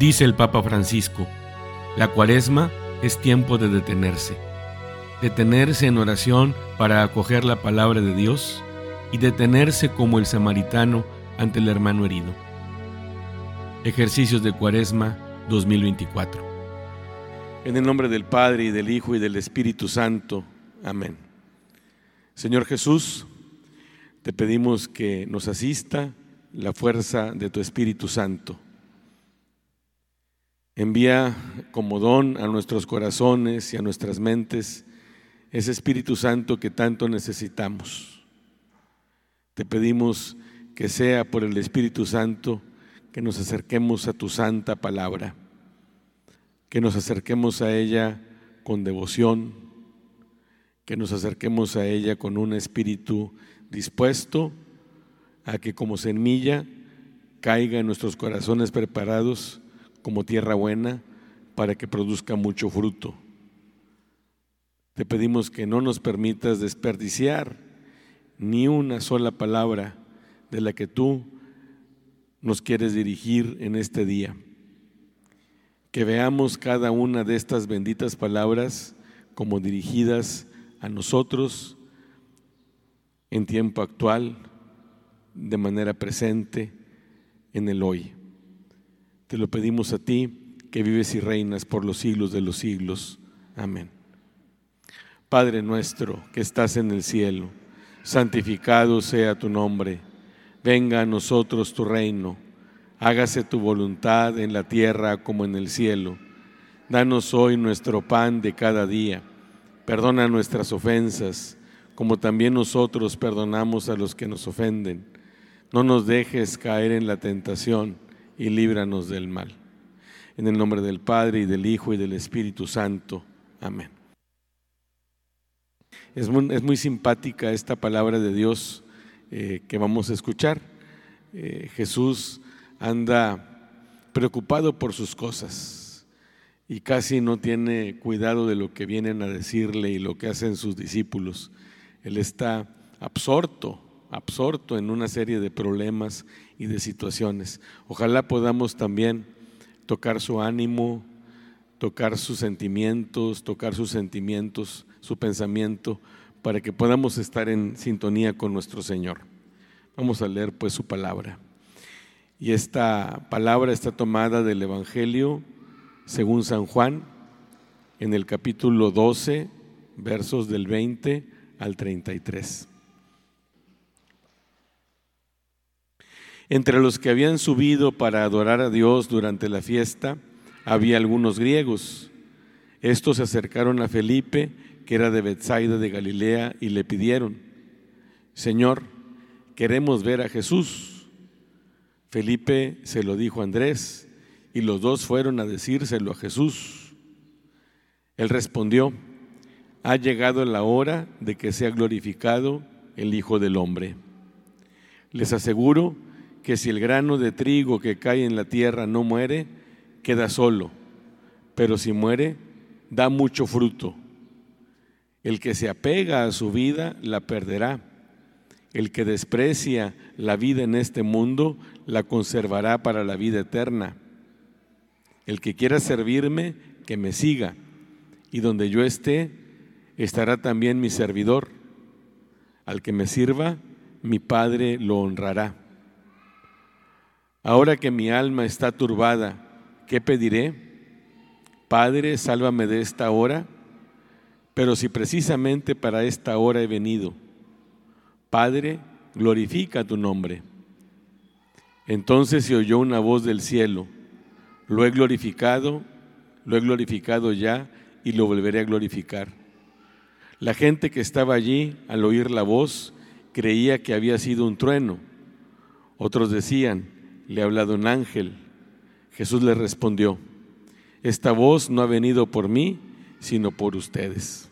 Dice el Papa Francisco: la Cuaresma es tiempo de detenerse en oración para acoger la palabra de Dios y detenerse como el samaritano ante el hermano herido. Ejercicios de Cuaresma 2024. En el nombre del Padre, y del Hijo, y del Espíritu Santo. Amén. Señor Jesús, te pedimos que nos asista la fuerza de tu Espíritu Santo. Envía como don a nuestros corazones y a nuestras mentes ese Espíritu Santo que tanto necesitamos. Te pedimos que sea por el Espíritu Santo que nos acerquemos a tu santa palabra, que nos acerquemos a ella con devoción, que nos acerquemos a ella con un espíritu dispuesto a que como semilla caiga en nuestros corazones preparados como tierra buena para que produzca mucho fruto. Te pedimos que no nos permitas desperdiciar ni una sola palabra de la que tú nos quieres dirigir en este día. Que veamos cada una de estas benditas palabras como dirigidas a nosotros en tiempo actual, de manera presente, en el hoy. Te lo pedimos a ti, que vives y reinas por los siglos de los siglos. Amén. Padre nuestro que estás en el cielo, santificado sea tu nombre. Venga a nosotros tu reino. Hágase tu voluntad en la tierra como en el cielo. Danos hoy nuestro pan de cada día. Perdona nuestras ofensas, como también nosotros perdonamos a los que nos ofenden. No nos dejes caer en la tentación y líbranos del mal. En el nombre del Padre, y del Hijo, y del Espíritu Santo. Amén. Es muy simpática esta palabra de Dios que vamos a escuchar. Jesús anda preocupado por sus cosas y casi no tiene cuidado de lo que vienen a decirle y lo que hacen sus discípulos. Él está absorto en una serie de problemas y de situaciones. Ojalá podamos también tocar su ánimo, tocar sus sentimientos, su pensamiento, para que podamos estar en sintonía con nuestro Señor. Vamos a leer pues su palabra. Y esta palabra está tomada del Evangelio según San Juan, en el capítulo 12, versos del 20 al 33. Entre los que habían subido para adorar a Dios durante la fiesta, había algunos griegos. Estos se acercaron a Felipe, que era de Betsaida de Galilea, y le pidieron: Señor, queremos ver a Jesús. Felipe se lo dijo a Andrés, y los dos fueron a decírselo a Jesús. Él respondió: ha llegado la hora de que sea glorificado el Hijo del Hombre. Les aseguro que si el grano de trigo que cae en la tierra no muere, queda solo, pero si muere, da mucho fruto. El que se apega a su vida la perderá. El que desprecia la vida en este mundo la conservará para la vida eterna. El que quiera servirme, que me siga, y donde yo esté, estará también mi servidor. Al que me sirva, mi Padre lo honrará. Ahora que mi alma está turbada, ¿qué pediré? Padre, sálvame de esta hora. Pero si precisamente para esta hora he venido, Padre, glorifica tu nombre. Entonces se oyó una voz del cielo: lo he glorificado ya, y lo volveré a glorificar. La gente que estaba allí, al oír la voz, creía que había sido un trueno. Otros decían: le ha hablado un ángel. Jesús les respondió: esta voz no ha venido por mí, sino por ustedes.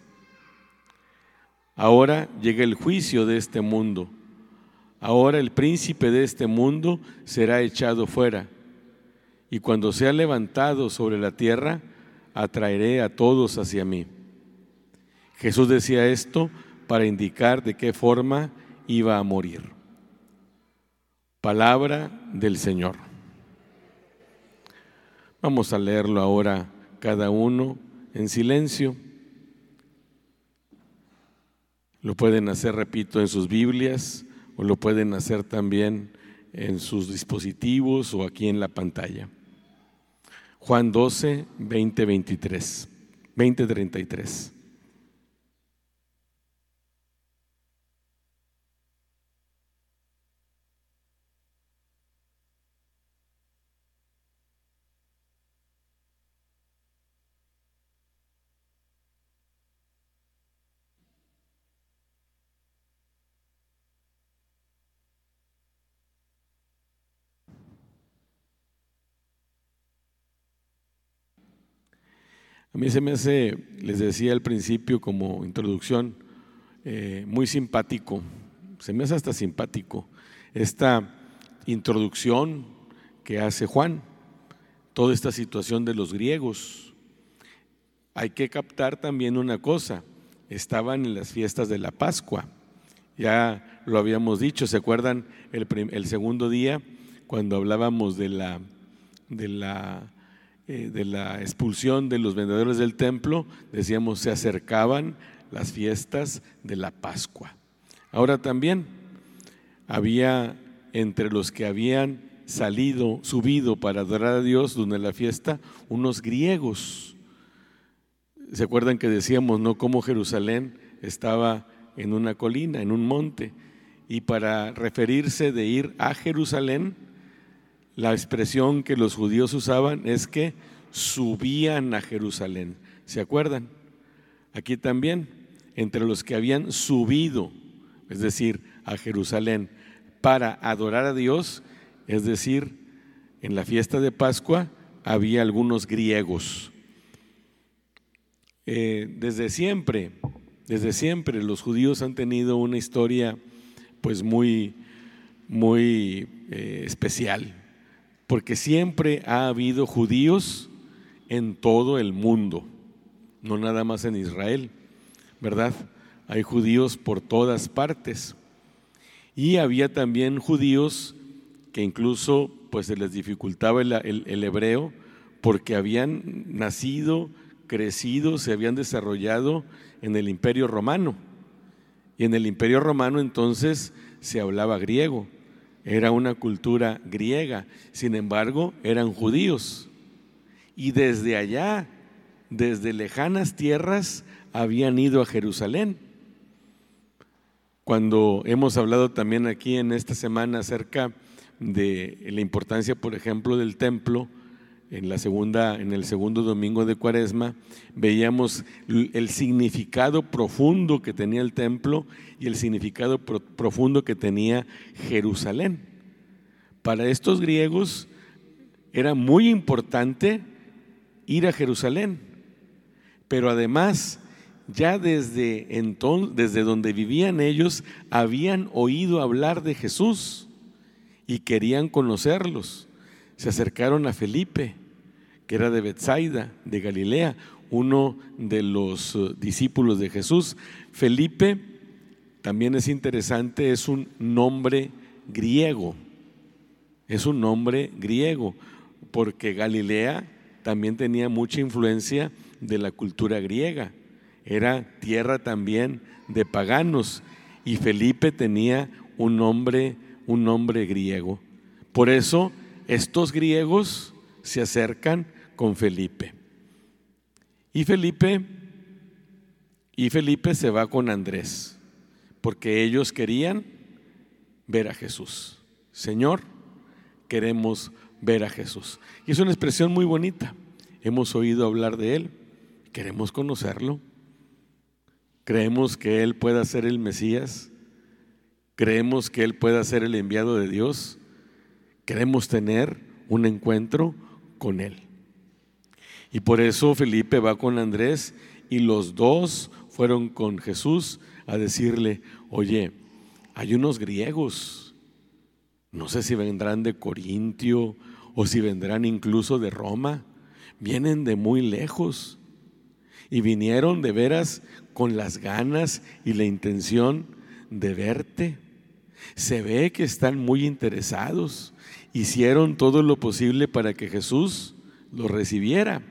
Ahora llega el juicio de este mundo. Ahora el príncipe de este mundo será echado fuera. Y cuando sea levantado sobre la tierra, atraeré a todos hacia mí. Jesús decía esto para indicar de qué forma iba a morir. Palabra del Señor. Vamos a leerlo ahora cada uno en silencio. Lo pueden hacer, repito, en sus Biblias o lo pueden hacer también en sus dispositivos o aquí en la pantalla. Juan 12, 20-33. A mí se me hace, les decía al principio como introducción, muy simpático, se me hace hasta simpático esta introducción que hace Juan, toda esta situación de los griegos. Hay que captar también una cosa, estaban en las fiestas de la Pascua, ya lo habíamos dicho, ¿se acuerdan el segundo día cuando hablábamos de la expulsión de los vendedores del templo? Decíamos, se acercaban las fiestas de la Pascua. Ahora también había entre los que habían subido para adorar a Dios durante la fiesta, unos griegos. ¿Se acuerdan que decíamos, no, cómo Jerusalén estaba en una colina, en un monte? Y para referirse de ir a Jerusalén, la expresión que los judíos usaban es que subían a Jerusalén. ¿Se acuerdan? Aquí también, entre los que habían subido, es decir, a Jerusalén para adorar a Dios, es decir, en la fiesta de Pascua había algunos griegos. Desde siempre los judíos han tenido una historia pues muy especial, porque siempre ha habido judíos en todo el mundo, no nada más en Israel, ¿verdad? Hay judíos por todas partes. Y había también judíos que incluso pues se les dificultaba el hebreo porque habían nacido, crecido, se habían desarrollado en el Imperio Romano. Y en el Imperio Romano entonces se hablaba griego, era una cultura griega, sin embargo eran judíos. Y desde allá, desde lejanas tierras, habían ido a Jerusalén. Cuando hemos hablado también aquí en esta semana acerca de la importancia, por ejemplo, del templo, en el segundo domingo de Cuaresma, veíamos el significado profundo que tenía el templo y el significado profundo que tenía Jerusalén. Para estos griegos era muy importante ir a Jerusalén, pero además ya desde donde vivían ellos habían oído hablar de Jesús y querían conocerlos. Se acercaron a Felipe, que era de Betsaida, de Galilea, uno de los discípulos de Jesús. Felipe, también es interesante, es un nombre griego. Es un nombre griego, porque Galilea también tenía mucha influencia de la cultura griega. Era tierra también de paganos y Felipe tenía un nombre griego. Por eso estos griegos se acercan con Felipe. Y Felipe se va con Andrés, porque ellos querían ver a Jesús. Señor, queremos ver a Jesús. Y es una expresión muy bonita. Hemos oído hablar de Él, queremos conocerlo. Creemos que Él pueda ser el Mesías, creemos que Él pueda ser el enviado de Dios, queremos tener un encuentro con Él. Y por eso Felipe va con Andrés y los dos fueron con Jesús a decirle, oye, hay unos griegos, no sé si vendrán de Corintio o si vendrán incluso de Roma, vienen de muy lejos y vinieron de veras con las ganas y la intención de verte. Se ve que están muy interesados. Hicieron todo lo posible para que Jesús lo recibiera.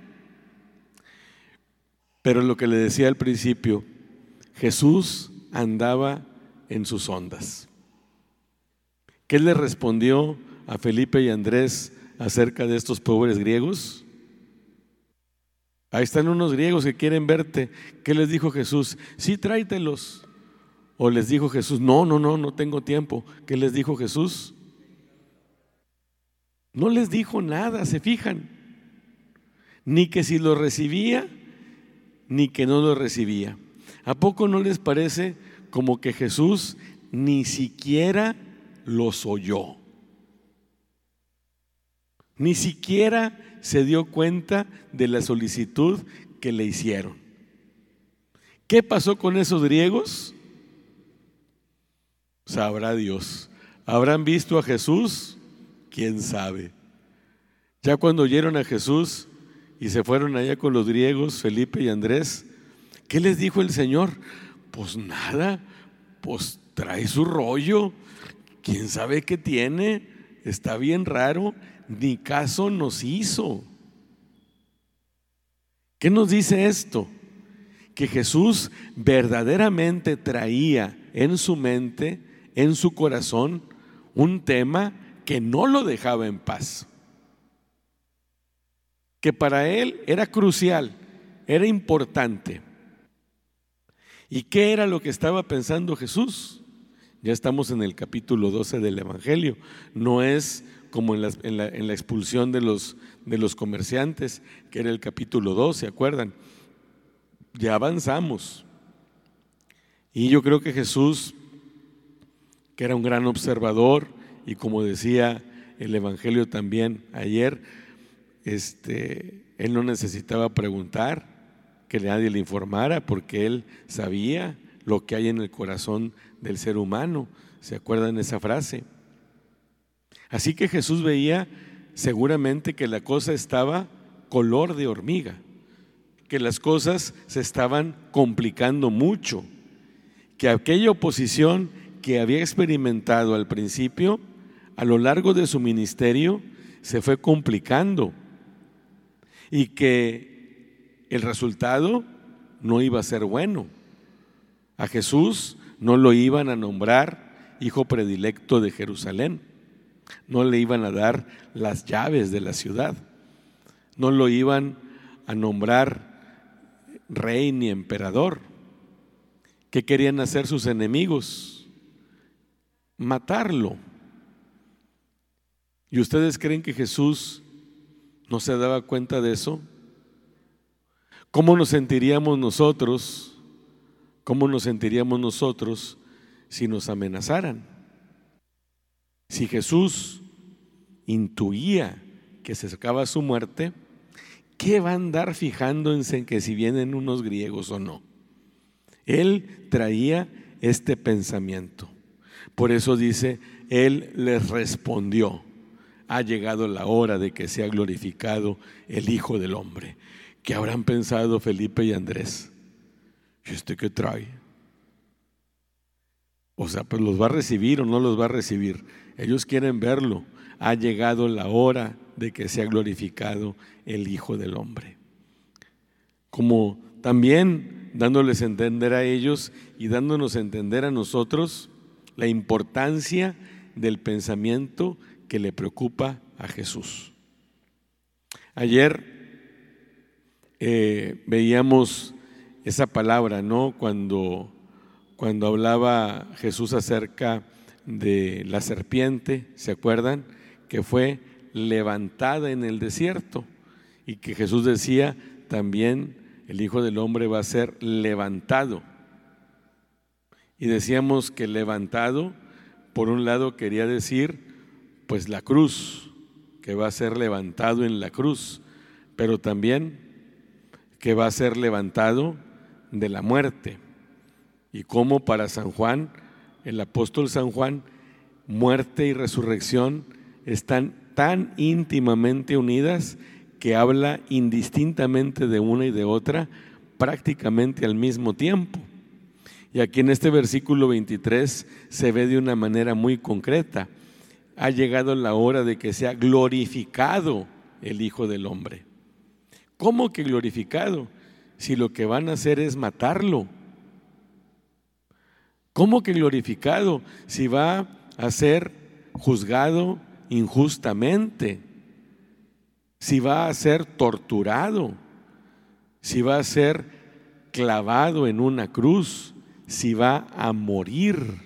Pero lo que le decía al principio, Jesús andaba en sus ondas. ¿Qué le respondió a Felipe y Andrés acerca de estos pobres griegos? Ahí están unos griegos que quieren verte. ¿Qué les dijo Jesús? Sí, tráetelos. ¿O les dijo Jesús, no tengo tiempo? ¿Qué les dijo Jesús? No les dijo nada, ¿se fijan? Ni que si lo recibía, ni que no lo recibía. ¿A poco no les parece como que Jesús ni siquiera los oyó? Ni siquiera se dio cuenta de la solicitud que le hicieron. ¿Qué pasó con esos griegos? Sabrá Dios. ¿Habrán visto a Jesús? ¿Quién sabe? Ya cuando oyeron a Jesús y se fueron allá con los griegos, Felipe y Andrés, ¿qué les dijo el Señor? Pues nada, pues trae su rollo, quién sabe qué tiene, está bien raro, ni caso nos hizo. ¿Qué nos dice esto? Que Jesús verdaderamente traía en su mente, en su corazón, un tema que no lo dejaba en paz, que para él era crucial, era importante. ¿Y qué era lo que estaba pensando Jesús? Ya estamos en el capítulo 12 del Evangelio. No es como en la expulsión de los comerciantes, que era el capítulo 2, ¿se acuerdan? Ya avanzamos. Y yo creo que Jesús, que era un gran observador, y como decía el Evangelio también ayer, él no necesitaba preguntar, que nadie le informara, porque él sabía lo que hay en el corazón del ser humano. ¿Se acuerdan esa frase? Así que Jesús veía seguramente que la cosa estaba color de hormiga, que las cosas se estaban complicando mucho, que aquella oposición que había experimentado al principio, a lo largo de su ministerio, se fue complicando y que el resultado no iba a ser bueno. A Jesús no lo iban a nombrar hijo predilecto de Jerusalén, no le iban a dar las llaves de la ciudad, no lo iban a nombrar rey ni emperador. ¿Qué querían hacer sus enemigos? Matarlo. ¿Y ustedes creen que Jesús no se daba cuenta de eso? ¿Cómo nos sentiríamos nosotros? ¿Cómo nos sentiríamos nosotros si nos amenazaran? Si Jesús intuía que se acercaba su muerte, ¿qué va a andar fijándose en que si vienen unos griegos o no? Él traía este pensamiento. Por eso dice, Él les respondió: ha llegado la hora de que sea glorificado el Hijo del Hombre. ¿Qué habrán pensado Felipe y Andrés? ¿Y este qué trae? O sea, pues ¿los va a recibir o no los va a recibir? Ellos quieren verlo. Ha llegado la hora de que sea glorificado el Hijo del Hombre. Como también dándoles a entender a ellos y dándonos a entender a nosotros la importancia del pensamiento que le preocupa a Jesús. Ayer veíamos esa palabra, ¿no? Cuando hablaba Jesús acerca de la serpiente, ¿se acuerdan? Que fue levantada en el desierto y que Jesús decía también el Hijo del Hombre va a ser levantado. Y decíamos que levantado, por un lado quería decir pues la cruz, que va a ser levantado en la cruz, pero también que va a ser levantado de la muerte. Y como para San Juan, el apóstol San Juan, muerte y resurrección están tan íntimamente unidas que habla indistintamente de una y de otra prácticamente al mismo tiempo. Y aquí en este versículo 23 se ve de una manera muy concreta: ha llegado la hora de que sea glorificado el Hijo del Hombre. ¿Cómo que glorificado? Si lo que van a hacer es matarlo. ¿Cómo que glorificado? Si va a ser juzgado injustamente, si va a ser torturado, si va a ser clavado en una cruz, si va a morir.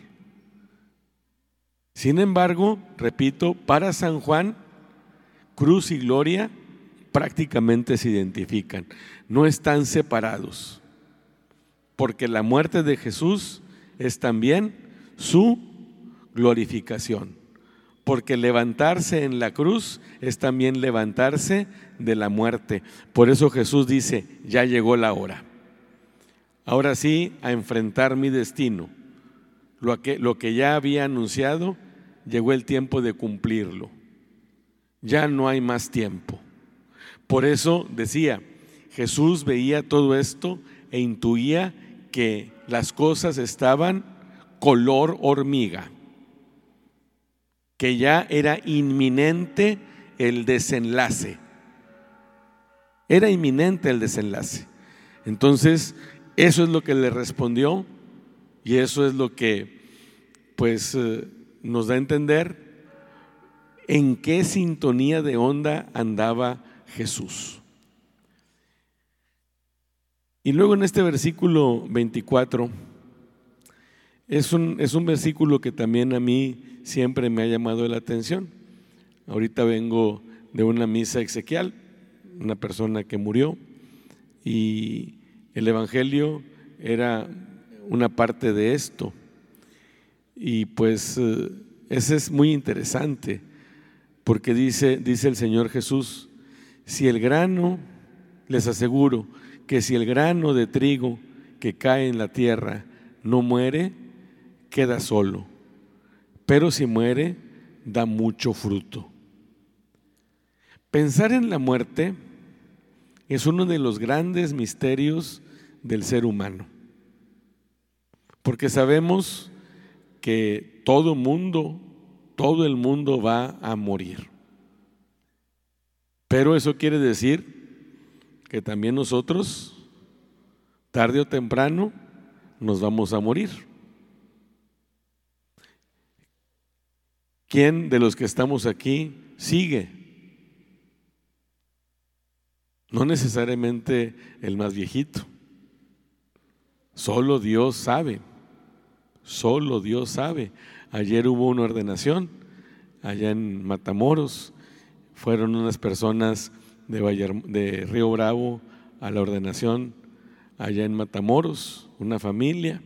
Sin embargo, repito, para San Juan, cruz y gloria prácticamente se identifican, no están separados, porque la muerte de Jesús es también su glorificación, porque levantarse en la cruz es también levantarse de la muerte. Por eso Jesús dice: ya llegó la hora, ahora sí a enfrentar mi destino. Lo que ya había anunciado, llegó el tiempo de cumplirlo. Ya no hay más tiempo. Por eso decía, Jesús veía todo esto e intuía que las cosas estaban color hormiga, que ya era inminente el desenlace. Era inminente el desenlace. Entonces, eso es lo que le respondió, y eso es lo que nos da a entender en qué sintonía de onda andaba Jesús. Y luego en este versículo 24 es un versículo que también a mí siempre me ha llamado la atención. Ahorita vengo de una misa exequial, una persona que murió, y el evangelio era una parte de esto. Y ese es muy interesante, porque dice el Señor Jesús: si el grano, les aseguro que si el grano de trigo que cae en la tierra no muere, queda solo, pero si muere, da mucho fruto. Pensar en la muerte es uno de los grandes misterios del ser humano, porque sabemos que todo el mundo va a morir. Pero eso quiere decir que también nosotros, tarde o temprano, nos vamos a morir. ¿Quién de los que estamos aquí sigue? No necesariamente el más viejito. Solo Dios sabe. Solo Dios sabe. Ayer hubo una ordenación allá en Matamoros. Fueron unas personas de Río Bravo a la ordenación allá en Matamoros, una familia,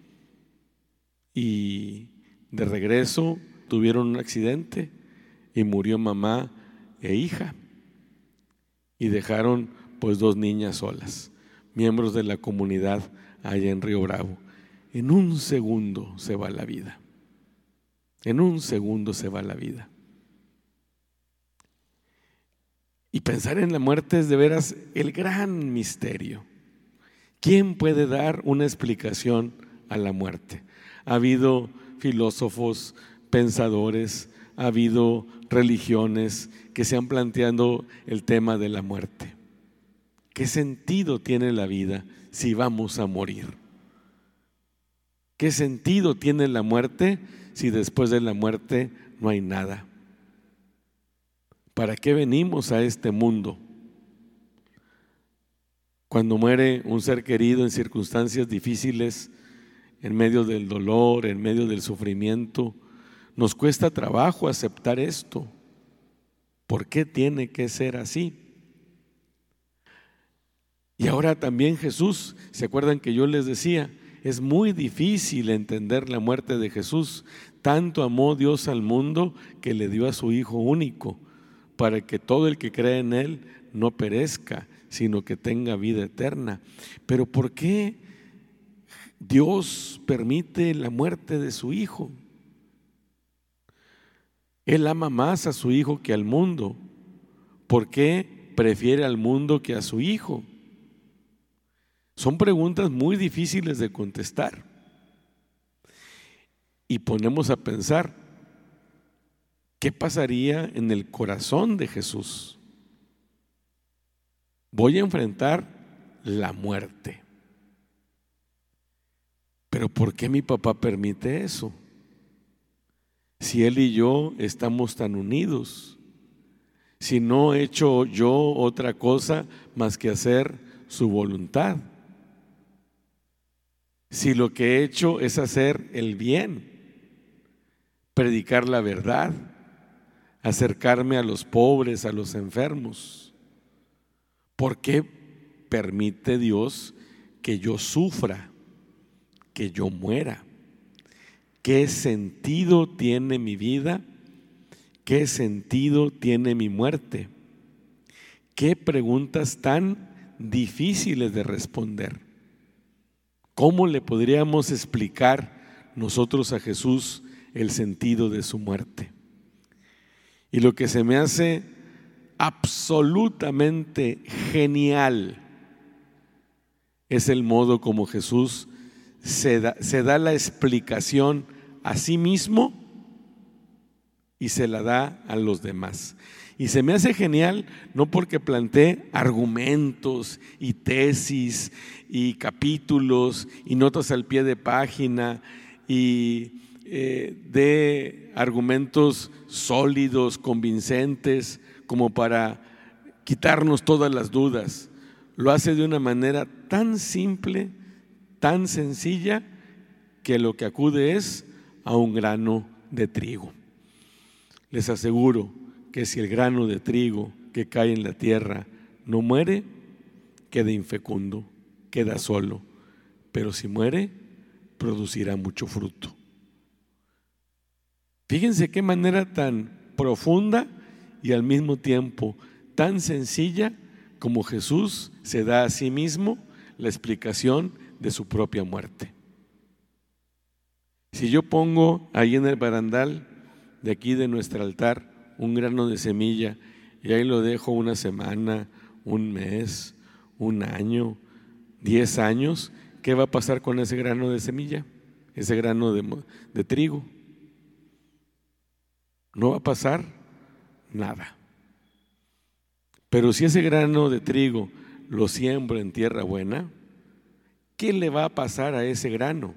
y de regreso tuvieron un accidente y murió mamá e hija, y dejaron 2 niñas solas, miembros de la comunidad allá en Río Bravo. En un segundo se va la vida. En un segundo se va la vida. Y pensar en la muerte es de veras el gran misterio. ¿Quién puede dar una explicación a la muerte? Ha habido filósofos, pensadores, ha habido religiones que se han planteado el tema de la muerte. ¿Qué sentido tiene la vida si vamos a morir? ¿Qué sentido tiene la muerte si después de la muerte no hay nada? ¿Para qué venimos a este mundo? Cuando muere un ser querido en circunstancias difíciles, en medio del dolor, en medio del sufrimiento, nos cuesta trabajo aceptar esto. ¿Por qué tiene que ser así? Y ahora también Jesús, ¿se acuerdan que yo les decía? Es muy difícil entender la muerte de Jesús. Tanto amó Dios al mundo que le dio a su Hijo único, para que todo el que cree en Él no perezca, sino que tenga vida eterna. Pero ¿por qué Dios permite la muerte de su Hijo? Él ama más a su Hijo que al mundo. ¿Por qué prefiere al mundo que a su Hijo? Son preguntas muy difíciles de contestar. Y ponemos a pensar, ¿qué pasaría en el corazón de Jesús? voy a enfrentar la muerte. Pero ¿por qué mi papá permite eso? Si él y yo estamos tan unidos, si no he hecho yo otra cosa más que hacer su voluntad, si lo que he hecho es hacer el bien, predicar la verdad, acercarme a los pobres, a los enfermos, ¿por qué permite Dios que yo sufra, que yo muera? ¿Qué sentido tiene mi vida? ¿Qué sentido tiene mi muerte? ¿Qué preguntas tan difíciles de responder? ¿Cómo le podríamos explicar nosotros a Jesús el sentido de su muerte? Y lo que se me hace absolutamente genial es el modo como Jesús se da la explicación a sí mismo y se la da a los demás. Y se me hace genial no porque plantee argumentos y tesis y capítulos y notas al pie de página y de argumentos sólidos, convincentes, como para quitarnos todas las dudas. Lo hace de una manera tan simple, tan sencilla, que lo que acude es a un grano de trigo. Les aseguro que si el grano de trigo que cae en la tierra no muere, queda infecundo, queda solo, pero si muere, producirá mucho fruto. Fíjense qué manera tan profunda y al mismo tiempo tan sencilla como Jesús se da a sí mismo la explicación de su propia muerte. Si yo pongo ahí en el barandal de aquí de nuestro altar un grano de semilla y ahí lo dejo una semana, un mes, un año, 10 años, ¿qué va a pasar con ese grano de semilla? Ese grano de trigo. No va a pasar nada. Pero si ese grano de trigo lo siembro en tierra buena, ¿qué le va a pasar a ese grano?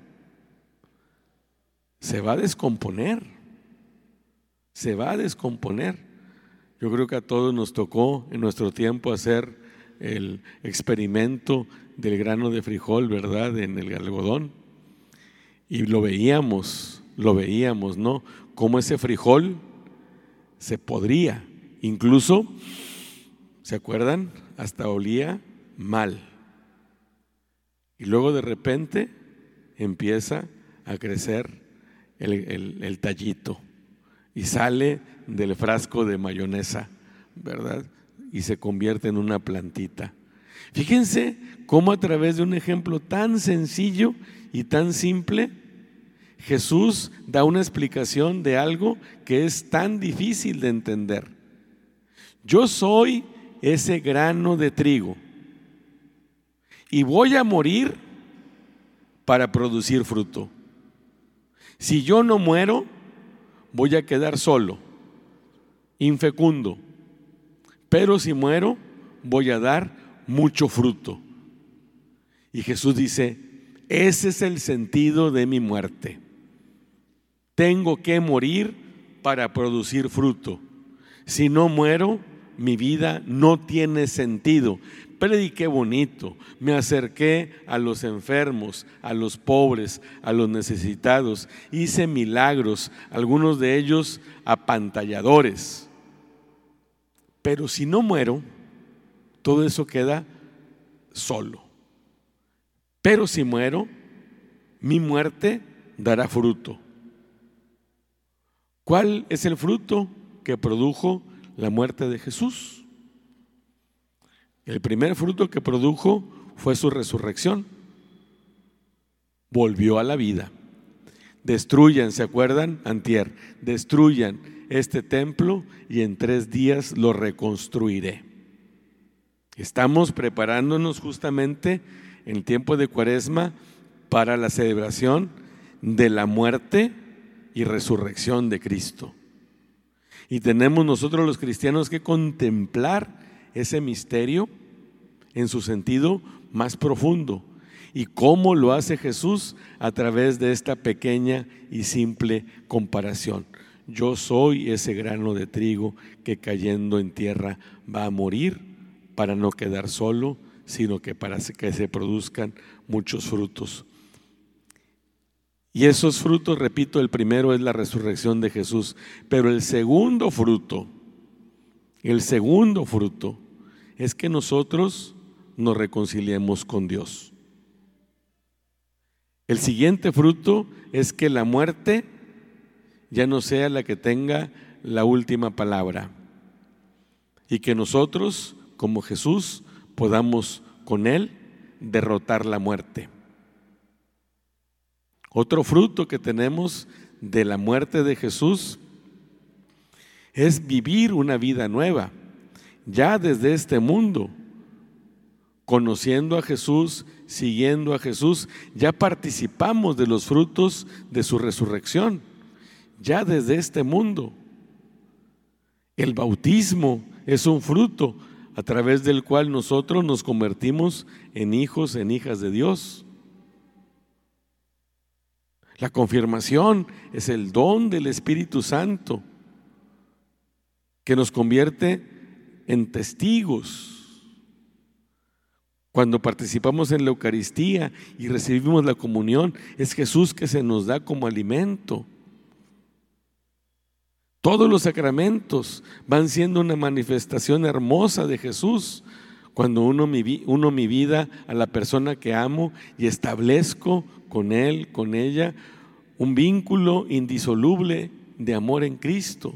Se va a descomponer. Se va a descomponer. Yo creo que a todos nos tocó en nuestro tiempo hacer el experimento del grano de frijol, ¿verdad? En el algodón. Y lo veíamos, ¿no? Cómo ese frijol se podría. Incluso, ¿se acuerdan? Hasta olía mal. Y luego de repente empieza a crecer el tallito y sale del frasco de mayonesa, ¿verdad? Y se convierte en una plantita. Fíjense cómo a través de un ejemplo tan sencillo y tan simple, Jesús da una explicación de algo que es tan difícil de entender. Yo soy ese grano de trigo y voy a morir para producir fruto. Si yo no muero, voy a quedar solo, infecundo. Pero si muero, voy a dar mucho fruto. Y Jesús dice, ese es el sentido de mi muerte. Tengo que morir para producir fruto. Si no muero, mi vida no tiene sentido. Prediqué bonito, me acerqué a los enfermos, a los pobres, a los necesitados, hice milagros, algunos de ellos apantalladores. Pero si no muero, todo eso queda solo. Pero si muero, mi muerte dará fruto. ¿Cuál es el fruto que produjo la muerte de Jesús? El primer fruto que produjo fue su resurrección. Volvió a la vida. Destruyan, ¿se acuerdan? Antier, destruyan este templo y en 3 días lo reconstruiré. Estamos preparándonos justamente en el tiempo de Cuaresma para la celebración de la muerte y resurrección de Cristo. Y tenemos nosotros los cristianos que contemplar ese misterio en su sentido más profundo. ¿Y cómo lo hace Jesús? A través de esta pequeña y simple comparación. Yo soy ese grano de trigo que cayendo en tierra va a morir para no quedar solo, sino que para que se produzcan muchos frutos. Y esos frutos, repito, el primero es la resurrección de Jesús, pero el segundo fruto es que nosotros nos reconciliemos con Dios. El siguiente fruto es que la muerte ya no sea la que tenga la última palabra y que nosotros, como Jesús, podamos con Él derrotar la muerte. Otro fruto que tenemos de la muerte de Jesús es vivir una vida nueva, ya desde este mundo, conociendo a Jesús, siguiendo a Jesús, ya participamos de los frutos de su resurrección, ya desde este mundo. El bautismo es un fruto a través del cual nosotros nos convertimos en hijos, en hijas de Dios. La confirmación es el don del Espíritu Santo que nos convierte en testigos. Cuando participamos en la Eucaristía y recibimos la comunión, es Jesús que se nos da como alimento. Todos los sacramentos van siendo una manifestación hermosa de Jesús. Cuando uno mi vida a la persona que amo y establezco con él, con ella, un vínculo indisoluble de amor en Cristo.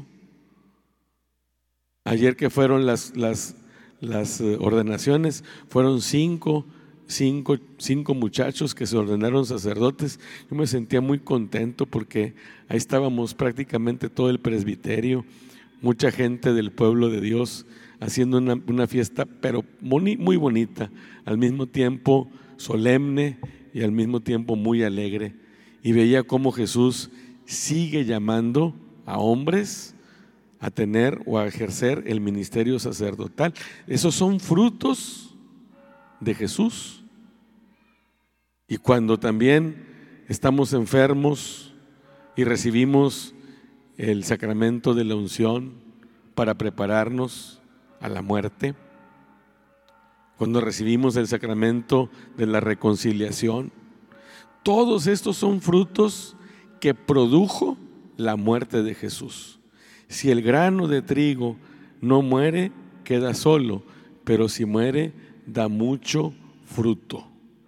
Ayer que fueron las ordenaciones, fueron cinco muchachos que se ordenaron sacerdotes. Yo me sentía muy contento porque ahí estábamos prácticamente todo el presbiterio, mucha gente del pueblo de Dios haciendo una fiesta, pero muy bonita, al mismo tiempo solemne y al mismo tiempo muy alegre. Y veía cómo Jesús sigue llamando a hombres a tener o a ejercer el ministerio sacerdotal. Esos son frutos de Jesús. Y cuando también estamos enfermos y recibimos el sacramento de la unción para prepararnos a la muerte, cuando recibimos el sacramento de la reconciliación, todos estos son frutos que produjo la muerte de Jesús. Si el grano de trigo no muere, queda solo, pero si muere, da mucho fruto.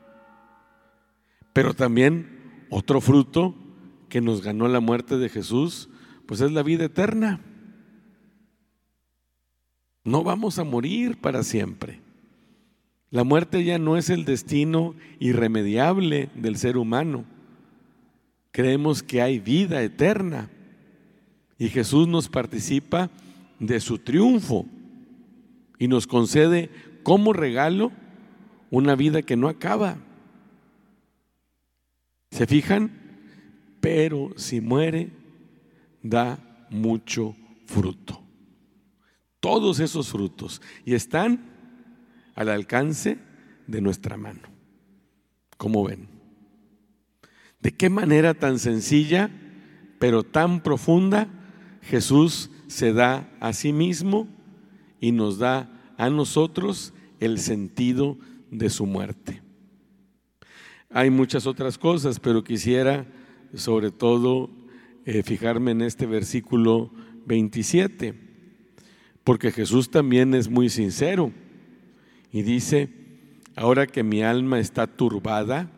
Pero también otro fruto que nos ganó la muerte de Jesús, pues es la vida eterna. No vamos a morir para siempre. La muerte ya no es el destino irremediable del ser humano. Creemos que hay vida eterna y Jesús nos participa de su triunfo y nos concede como regalo una vida que no acaba. ¿Se fijan? Pero si muere, da mucho fruto. Todos esos frutos y están al alcance de nuestra mano. ¿Cómo ven? ¿De qué manera tan sencilla, pero tan profunda, Jesús se da a sí mismo y nos da a nosotros el sentido de su muerte? Hay muchas otras cosas, pero quisiera sobre todo fijarme en este versículo 27, porque Jesús también es muy sincero y dice: ahora que mi alma está turbada.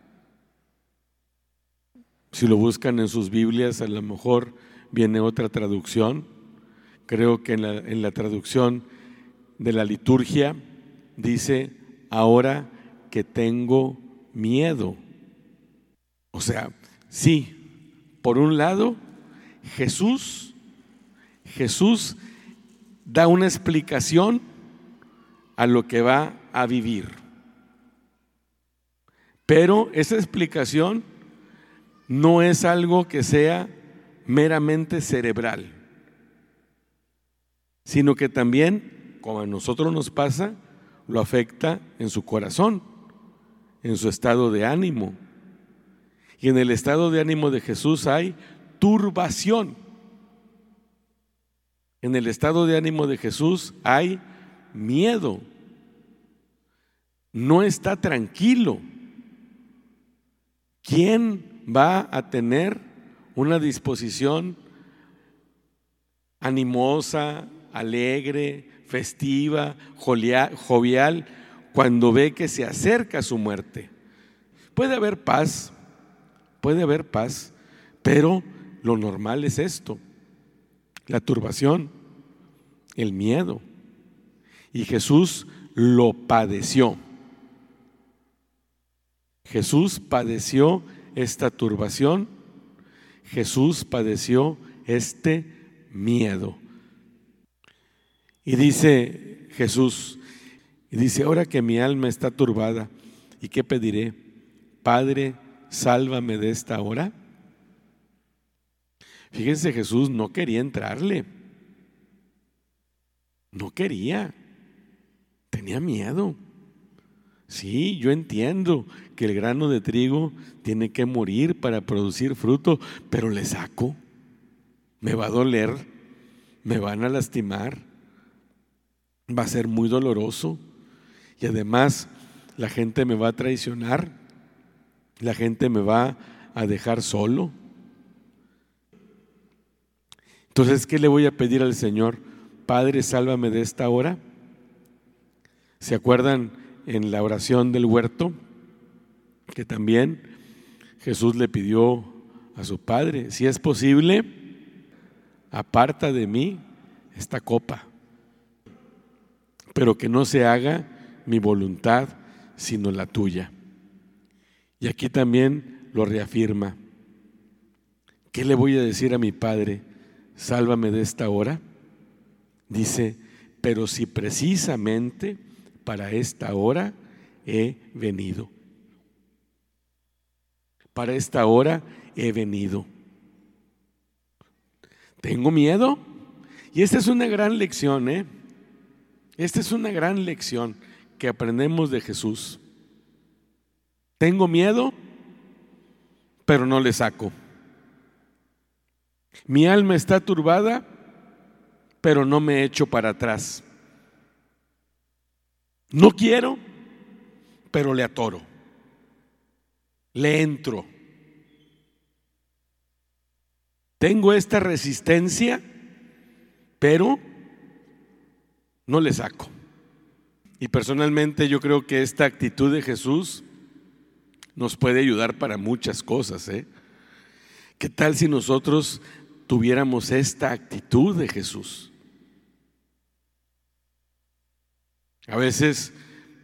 Si lo buscan en sus Biblias, a lo mejor viene otra traducción. Creo que en la traducción de la liturgia dice: ahora que tengo miedo. O sea, sí, por un lado, Jesús da una explicación a lo que va a vivir. Pero esa explicación no es algo que sea meramente cerebral, sino que también, como a nosotros nos pasa, lo afecta en su corazón, en su estado de ánimo. Y en el estado de ánimo de Jesús hay turbación. En el estado de ánimo de Jesús hay miedo. No está tranquilo. ¿Quién va a tener una disposición animosa, alegre, festiva, jovial, cuando ve que se acerca su muerte? Puede haber paz, pero lo normal es esto: la turbación, el miedo. Y Jesús lo padeció. Jesús padeció esta turbación, Jesús padeció este miedo. Y dice Jesús, ahora que mi alma está turbada, ¿y qué pediré? Padre, sálvame de esta hora. Fíjense, Jesús no quería entrarle. No quería. Tenía miedo. Sí, yo entiendo que el grano de trigo tiene que morir para producir fruto, pero le saco. Me va a doler, me van a lastimar, va a ser muy doloroso y además la gente me va a traicionar, la gente me va a dejar solo. Entonces, ¿qué le voy a pedir al Señor? Padre, sálvame de esta hora. ¿Se acuerdan en la oración del huerto que también Jesús le pidió a su Padre: si es posible, aparta de mí esta copa, pero que no se haga mi voluntad sino la tuya? Y aquí también lo reafirma. ¿Qué le voy a decir a mi Padre? Sálvame de esta hora. Dice, pero si precisamente para esta hora he venido. Para esta hora he venido. ¿Tengo miedo? Y esta es una gran lección, Esta es una gran lección que aprendemos de Jesús. Tengo miedo, pero no le saco. Mi alma está turbada, pero no me echo para atrás. No quiero, pero le atoro, le entro. Tengo esta resistencia, pero no le saco. Y personalmente yo creo que esta actitud de Jesús nos puede ayudar para muchas cosas, ¿Qué tal si nosotros tuviéramos esta actitud de Jesús? A veces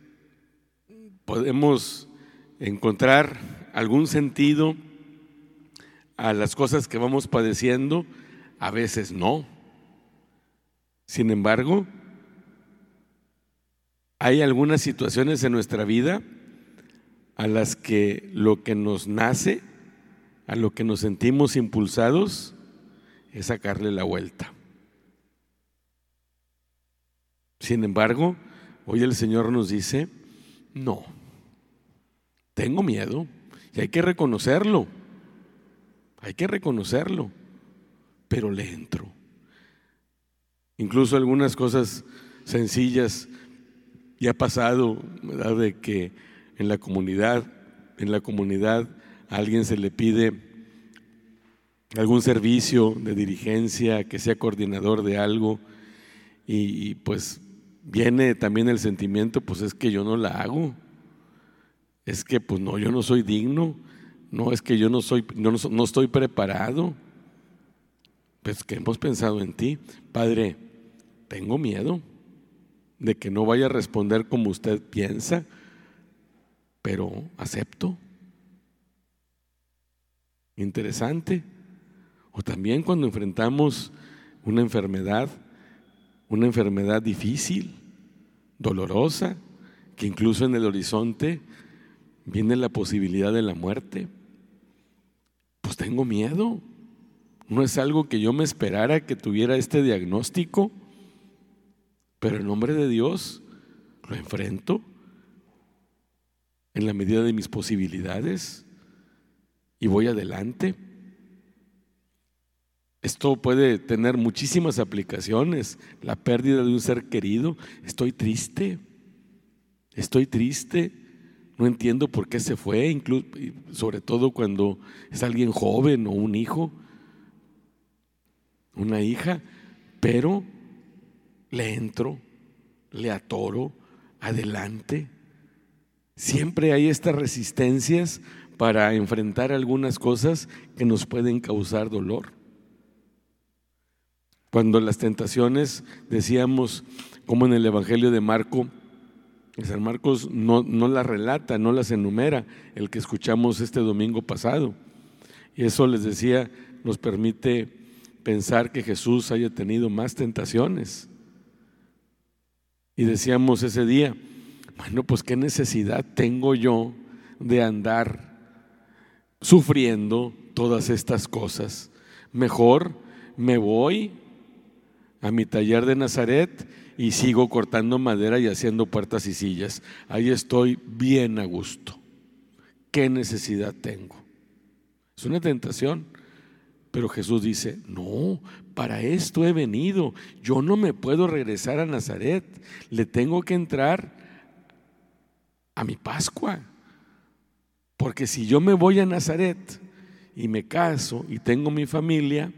podemos encontrar algún sentido a las cosas que vamos padeciendo, a veces no. Sin embargo, hay algunas situaciones en nuestra vida a las que lo que nos nace, a lo que nos sentimos impulsados, es sacarle la vuelta. Sin embargo, hoy el Señor nos dice, no, tengo miedo y hay que reconocerlo, pero le entro. Incluso algunas cosas sencillas ya ha pasado, ¿verdad? De que en la comunidad a alguien se le pide algún servicio de dirigencia, que sea coordinador de algo, y pues viene también el sentimiento, pues es que yo no la hago, es que pues no, yo no soy digno, no, es que yo no estoy preparado. Pues que hemos pensado en ti, Padre, tengo miedo de que no vaya a responder como usted piensa, pero acepto. Interesante. O también cuando enfrentamos una enfermedad difícil, dolorosa, que incluso en el horizonte viene la posibilidad de la muerte. Pues tengo miedo. No es algo que yo me esperara que tuviera este diagnóstico, pero en nombre de Dios lo enfrento en la medida de mis posibilidades y voy adelante. Esto puede tener muchísimas aplicaciones. La pérdida de un ser querido. Estoy triste, no entiendo por qué se fue, incluso, sobre todo cuando es alguien joven o un hijo, una hija, pero le entro, le atoro, adelante. Siempre hay estas resistencias para enfrentar algunas cosas que nos pueden causar dolor. Cuando las tentaciones, decíamos, como en el Evangelio de Marco, San Marcos no las relata, no las enumera, el que escuchamos este domingo pasado. Y eso, les decía, nos permite pensar que Jesús haya tenido más tentaciones. Y decíamos ese día, bueno, pues qué necesidad tengo yo de andar sufriendo todas estas cosas. Mejor me voy a mi taller de Nazaret y sigo cortando madera y haciendo puertas y sillas. Ahí estoy bien a gusto. ¿Qué necesidad tengo? Es una tentación, pero Jesús dice, no, para esto he venido. Yo no me puedo regresar a Nazaret, le tengo que entrar a mi Pascua. Porque si yo me voy a Nazaret y me caso y tengo mi familia,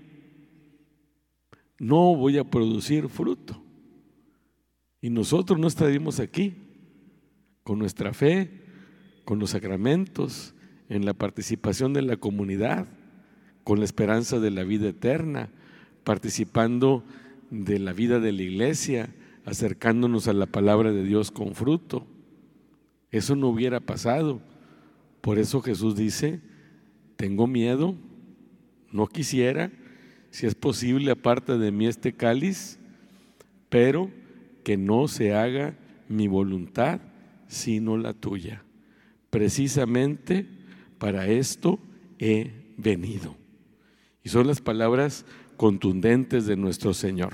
no voy a producir fruto. Y nosotros no estaríamos aquí con nuestra fe, con los sacramentos, en la participación de la comunidad, con la esperanza de la vida eterna, participando de la vida de la iglesia, acercándonos a la palabra de Dios con fruto. Eso no hubiera pasado. Por eso Jesús dice, tengo miedo, no quisiera, si es posible, aparte de mí este cáliz, pero que no se haga mi voluntad, sino la tuya. Precisamente para esto he venido. Y son las palabras contundentes de nuestro Señor.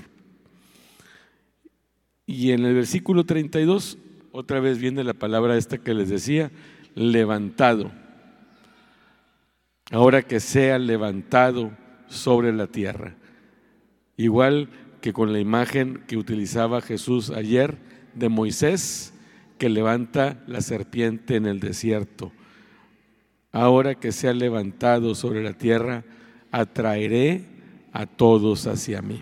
Y en el versículo 32, otra vez viene la palabra esta que les decía, levantado. Ahora que sea levantado sobre la tierra. Igual que con la imagen que utilizaba Jesús ayer de Moisés, que levanta la serpiente en el desierto. Ahora que sea levantado sobre la tierra, atraeré a todos hacia mí.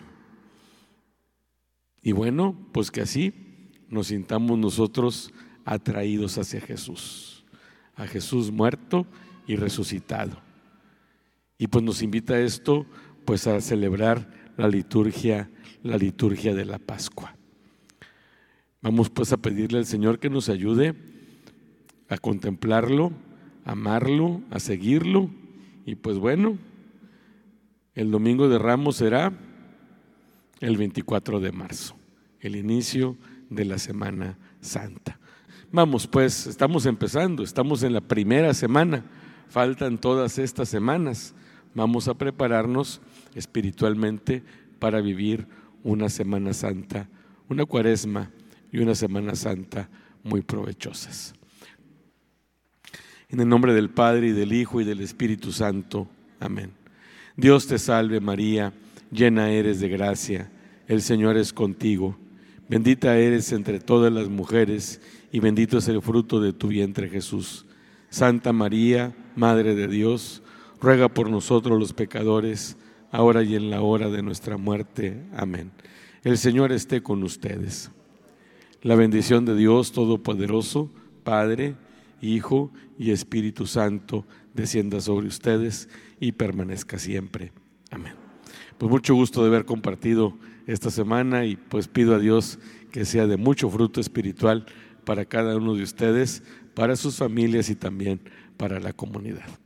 Y bueno, pues que así nos sintamos nosotros atraídos hacia Jesús, a Jesús muerto y resucitado. Y pues nos invita esto pues a celebrar la liturgia de la Pascua. Vamos pues a pedirle al Señor que nos ayude a contemplarlo, a amarlo, a seguirlo. Y pues bueno, el Domingo de Ramos será el 24 de marzo, el inicio de la Semana Santa. Vamos pues, estamos empezando, estamos en la primera semana, faltan todas estas semanas. Vamos a prepararnos espiritualmente para vivir una Semana Santa, una Cuaresma y una Semana Santa muy provechosas. En el nombre del Padre y del Hijo y del Espíritu Santo. Amén. Dios te salve María, llena eres de gracia, el Señor es contigo. Bendita eres entre todas las mujeres y bendito es el fruto de tu vientre Jesús. Santa María, Madre de Dios, ruega por nosotros los pecadores, ahora y en la hora de nuestra muerte. Amén. El Señor esté con ustedes. La bendición de Dios Todopoderoso, Padre, Hijo y Espíritu Santo, descienda sobre ustedes y permanezca siempre. Amén. Pues mucho gusto de haber compartido esta semana y pues pido a Dios que sea de mucho fruto espiritual para cada uno de ustedes, para sus familias y también para la comunidad.